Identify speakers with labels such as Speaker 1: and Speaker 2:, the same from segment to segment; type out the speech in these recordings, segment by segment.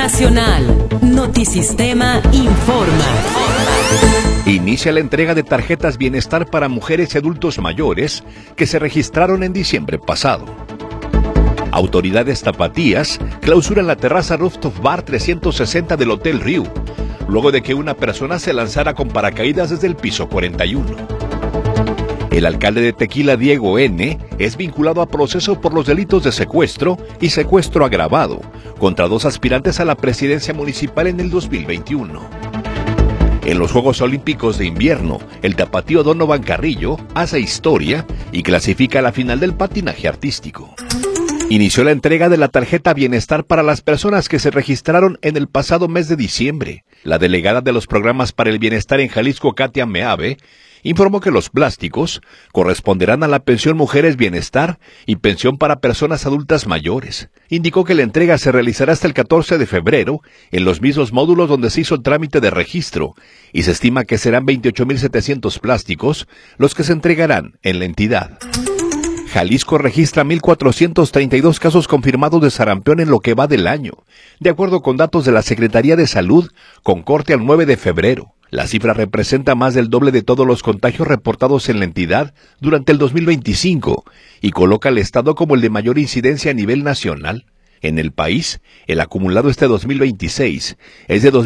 Speaker 1: Nacional. Notisistema informa.
Speaker 2: Inicia la entrega de tarjetas Bienestar para mujeres y adultos mayores que se registraron en diciembre pasado. Autoridades tapatías clausuran la terraza Rooftop Bar 360 del Hotel Riu, luego de que una persona se lanzara con paracaídas desde el piso 41. El alcalde de Tequila, Diego N., es vinculado a proceso por los delitos de secuestro y secuestro agravado contra dos aspirantes a la presidencia municipal en el 2021. En los Juegos Olímpicos de Invierno, el tapatío Donovan Carrillo hace historia y clasifica a la final del patinaje artístico. Inició la entrega de la tarjeta Bienestar para las personas que se registraron en el pasado mes de diciembre. La delegada de los programas para el bienestar en Jalisco, Katia Meave, informó que los plásticos corresponderán a la pensión Mujeres Bienestar y pensión para personas adultas mayores. Indicó que la entrega se realizará hasta el 14 de febrero en los mismos módulos donde se hizo el trámite de registro y se estima que serán 28,700 plásticos los que se entregarán en la entidad. Jalisco registra 1,432 casos confirmados de sarampión en lo que va del año, de acuerdo con datos de la Secretaría de Salud, con corte al 9 de febrero. La cifra representa más del doble de todos los contagios reportados en la entidad durante el 2025 y coloca al estado como el de mayor incidencia a nivel nacional. En el país, el acumulado este 2026 es de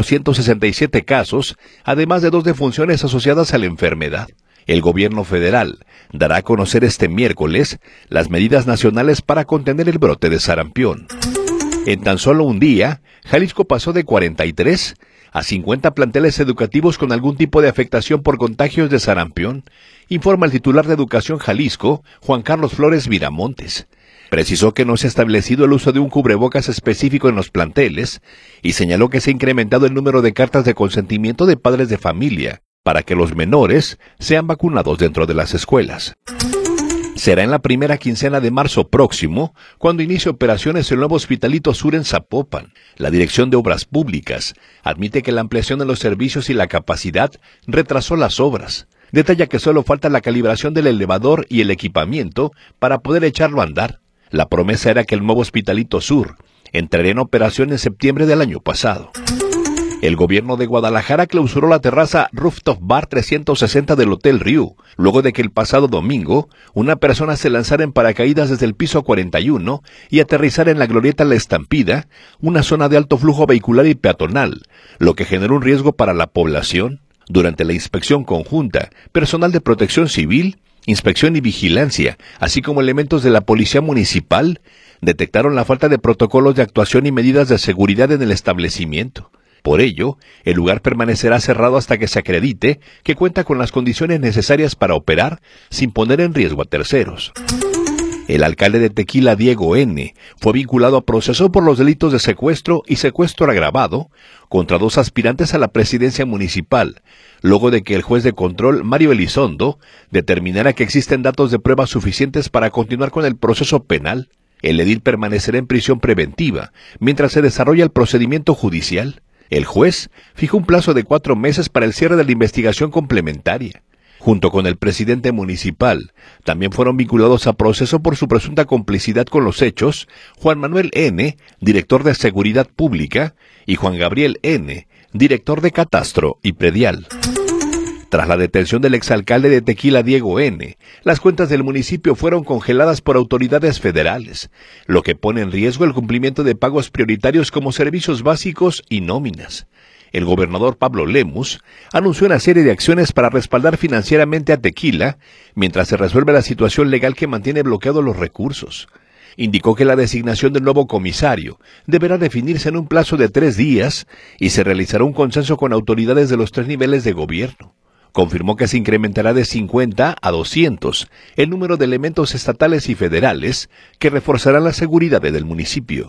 Speaker 2: 2,467 casos, además de 2 defunciones asociadas a la enfermedad. El gobierno federal dará a conocer este miércoles las medidas nacionales para contener el brote de sarampión. En tan solo un día, Jalisco pasó de 43 a 50 planteles educativos con algún tipo de afectación por contagios de sarampión, informa el titular de Educación Jalisco, Juan Carlos Flores Viramontes. Precisó que no se ha establecido el uso de un cubrebocas específico en los planteles y señaló que se ha incrementado el número de cartas de consentimiento de padres de familia para que los menores sean vacunados dentro de las escuelas. Será en la primera quincena de marzo próximo cuando inicie operaciones el nuevo Hospitalito Sur en Zapopan. La Dirección de Obras Públicas admite que la ampliación de los servicios y la capacidad retrasó las obras. Detalla que solo falta la calibración del elevador y el equipamiento para poder echarlo a andar. La promesa era que el nuevo Hospitalito Sur entraría en operación en septiembre del año pasado. El gobierno de Guadalajara clausuró la terraza Rooftop Bar 360 del Hotel Riu, luego de que el pasado domingo una persona se lanzara en paracaídas desde el piso 41 y aterrizara en la glorieta La Estampida, una zona de alto flujo vehicular y peatonal, lo que generó un riesgo para la población. Durante la inspección conjunta, personal de Protección Civil, Inspección y Vigilancia, así como elementos de la Policía Municipal, detectaron la falta de protocolos de actuación y medidas de seguridad en el establecimiento. Por ello, el lugar permanecerá cerrado hasta que se acredite que cuenta con las condiciones necesarias para operar sin poner en riesgo a terceros. El alcalde de Tequila, Diego N., fue vinculado a proceso por los delitos de secuestro y secuestro agravado contra 2 aspirantes a la presidencia municipal, luego de que el juez de control, Mario Elizondo, determinara que existen datos de prueba suficientes para continuar con el proceso penal. El edil permanecerá en prisión preventiva mientras se desarrolla el procedimiento judicial. El juez fijó un plazo de 4 meses para el cierre de la investigación complementaria. Junto con el presidente municipal, también fueron vinculados a proceso por su presunta complicidad con los hechos Juan Manuel N., director de Seguridad Pública, y Juan Gabriel N., director de Catastro y Predial. Tras la detención del exalcalde de Tequila, Diego N., las cuentas del municipio fueron congeladas por autoridades federales, lo que pone en riesgo el cumplimiento de pagos prioritarios como servicios básicos y nóminas. El gobernador Pablo Lemus anunció una serie de acciones para respaldar financieramente a Tequila, mientras se resuelve la situación legal que mantiene bloqueados los recursos. Indicó que la designación del nuevo comisario deberá definirse en un plazo de 3 días y se realizará un consenso con autoridades de los 3 niveles de gobierno. Confirmó que se incrementará de 50 a 200 el número de elementos estatales y federales que reforzarán la seguridad del municipio.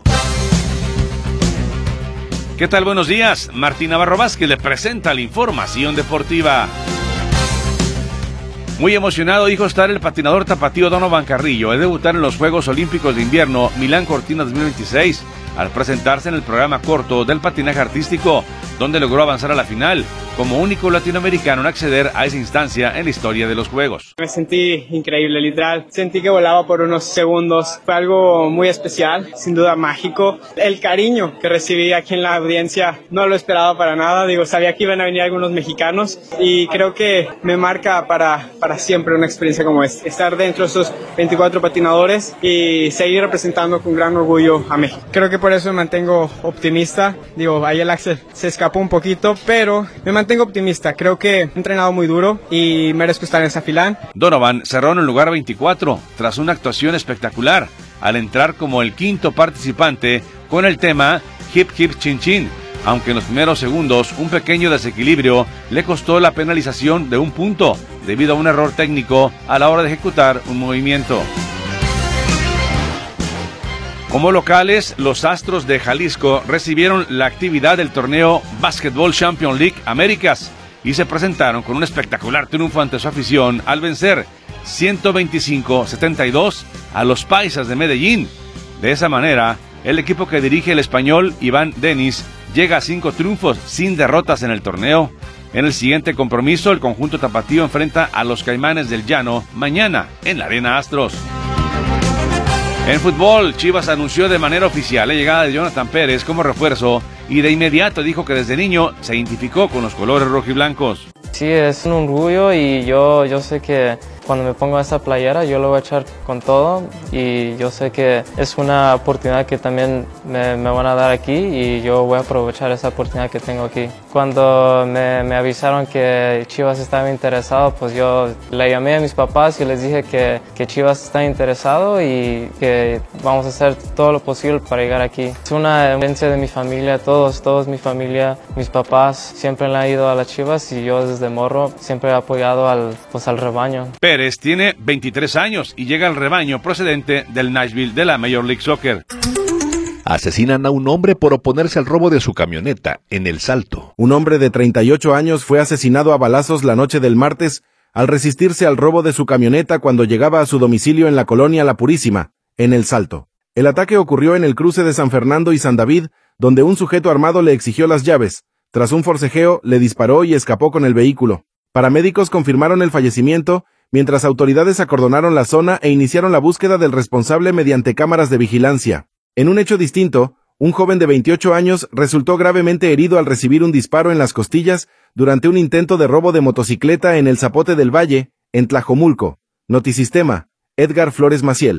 Speaker 3: ¿Qué tal? Buenos días. Martín Navarro Vázquez le presenta la información deportiva. Muy emocionado dijo estar el patinador tapatío Donovan Carrillo de debutar en los Juegos Olímpicos de Invierno Milán Cortina 2026 al presentarse en el programa corto del patinaje artístico, donde logró avanzar a la final como único latinoamericano en acceder a esa instancia en la historia de los Juegos.
Speaker 4: Me sentí increíble, literal. Sentí que volaba por unos segundos. Fue algo muy especial, sin duda mágico. El cariño que recibí aquí en la audiencia no lo esperaba para nada. Sabía que iban a venir algunos mexicanos y creo que me marca para siempre una experiencia como esta. Estar dentro de esos 24 patinadores y seguir representando con gran orgullo a México. Creo que por eso me mantengo optimista. Ahí el Axel se escapó un poquito, pero me mantengo optimista. Creo que he entrenado muy duro y merezco estar en esa final.
Speaker 3: Donovan cerró en el lugar 24 tras una actuación espectacular al entrar como el quinto participante con el tema Hip Hip Chin Chin, aunque en los primeros segundos un pequeño desequilibrio le costó la penalización de 1 punto debido a un error técnico a la hora de ejecutar un movimiento. Como locales, los Astros de Jalisco recibieron la actividad del torneo Basketball Champions League Américas y se presentaron con un espectacular triunfo ante su afición al vencer 125-72 a los Paisas de Medellín. De esa manera, el equipo que dirige el español Iván Denis llega a 5 triunfos sin derrotas en el torneo. En el siguiente compromiso, el conjunto tapatío enfrenta a los Caimanes del Llano mañana en la Arena Astros. En fútbol, Chivas anunció de manera oficial la llegada de Jonathan Pérez como refuerzo y de inmediato dijo que desde niño se identificó con los colores rojiblancos.
Speaker 5: Sí, es un orgullo y yo sé que cuando me pongo esta playera yo lo voy a echar con todo y yo sé que es una oportunidad que también me van a dar aquí y yo voy a aprovechar esa oportunidad que tengo aquí. Cuando me avisaron que Chivas estaba interesado, pues yo le llamé a mis papás y les dije que Chivas está interesado y que vamos a hacer todo lo posible para llegar aquí. Es una herencia de mi familia, todos mi familia, mis papás siempre le han ido a las Chivas y yo desde morro siempre he apoyado al rebaño.
Speaker 3: Pérez tiene 23 años y llega al rebaño procedente del Nashville de la Major League Soccer.
Speaker 2: Asesinan a un hombre por oponerse al robo de su camioneta en El Salto.
Speaker 6: Un hombre de 38 años fue asesinado a balazos la noche del martes al resistirse al robo de su camioneta cuando llegaba a su domicilio en la colonia La Purísima, en El Salto. El ataque ocurrió en el cruce de San Fernando y San David, donde un sujeto armado le exigió las llaves. Tras un forcejeo, le disparó y escapó con el vehículo. Paramédicos confirmaron el fallecimiento, mientras autoridades acordonaron la zona e iniciaron la búsqueda del responsable mediante cámaras de vigilancia. En un hecho distinto, un joven de 28 años resultó gravemente herido al recibir un disparo en las costillas durante un intento de robo de motocicleta en el Zapote del Valle, en Tlajomulco. Notisistema, Edgar Flores Maciel.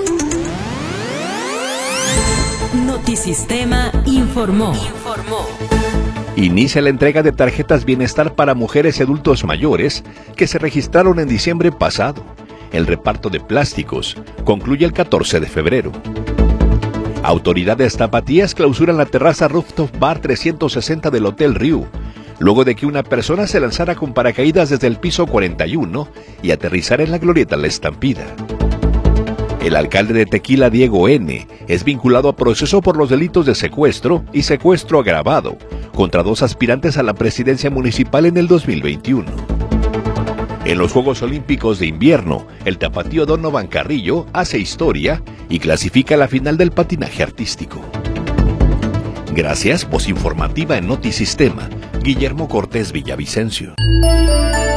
Speaker 1: Notisistema informó.
Speaker 2: Inicia la entrega de tarjetas Bienestar para mujeres y adultos mayores que se registraron en diciembre pasado. El reparto de plásticos concluye el 14 de febrero. Autoridades tapatías clausuran la terraza Rooftop Bar 360 del Hotel Riu, luego de que una persona se lanzara con paracaídas desde el piso 41 y aterrizara en la glorieta La Estampida. El alcalde de Tequila, Diego N., es vinculado a proceso por los delitos de secuestro y secuestro agravado contra 2 aspirantes a la presidencia municipal en el 2021. En los Juegos Olímpicos de Invierno, el tapatío Donovan Carrillo hace historia y clasifica a la final del patinaje artístico. Gracias, voz informativa en Notisistema, Guillermo Cortés Villavicencio.